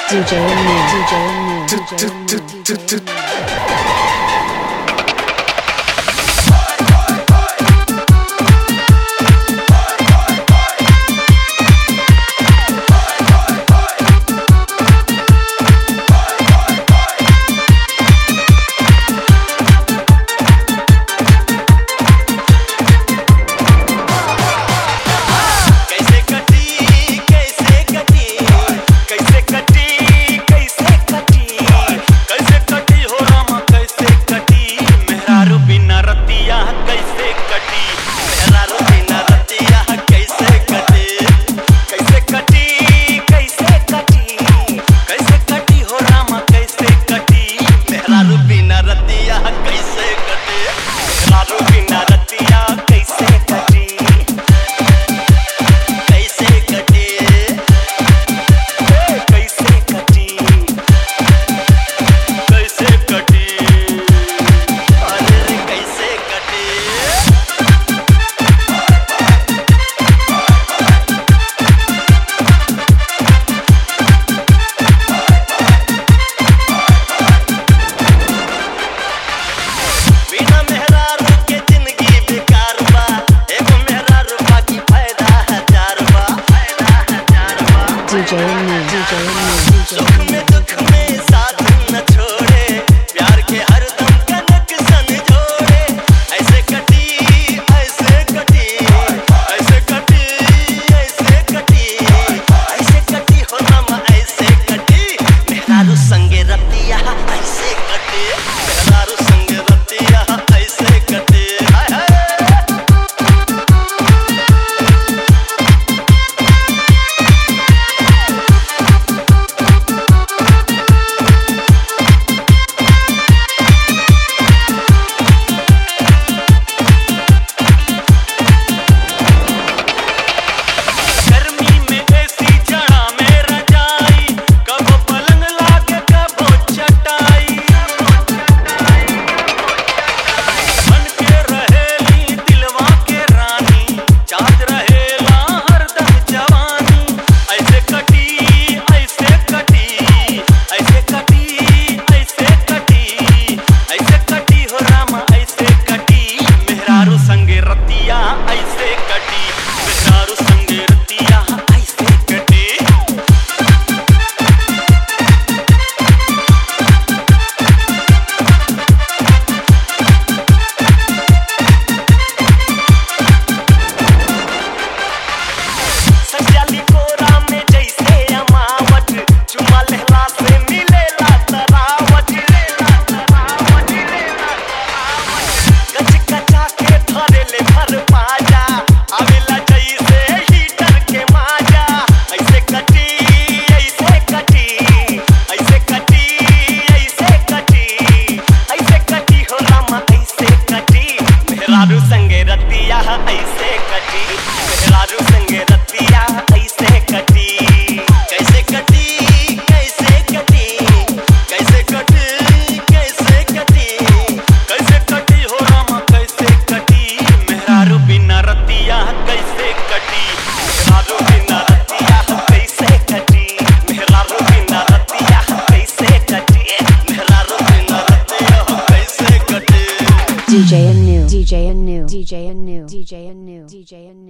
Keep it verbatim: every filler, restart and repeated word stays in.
D J Anu, D J Anu, D J Anu, D J Anu. D J Anu, D J Anu, D J सुख में दुख में साथ न छोड़े, प्यार के हरदम कनेक्शन जोड़े। ऐसे कटी ऐसे कटी ऐसे कटी ऐसे कटी ऐसे कटी हो रामा ऐसे कटी। मेहरारू संगे रतिया ऐसे कटे, मेहरारू संगे रतिया ऐसे कटे। हाय हाय मेहरारू संगे रतिया ऐसे कटी, मेहरारू संगे रतिया ऐसे कटी। कैसे कटी कैसे कटी कैसे कटी कैसे कटी कैसे कटी हो रामा कैसे कटी। मेहरारू बिना रतिया कैसे कटी, मेहरारू बिना रतिया कैसे कटी। मेहरारू बिना रतिया कैसे कटी, मेहरारू बिना रतिया कैसे कटी। D J Anu, D J Anu, D J Anu, D J Anu, D J Anu.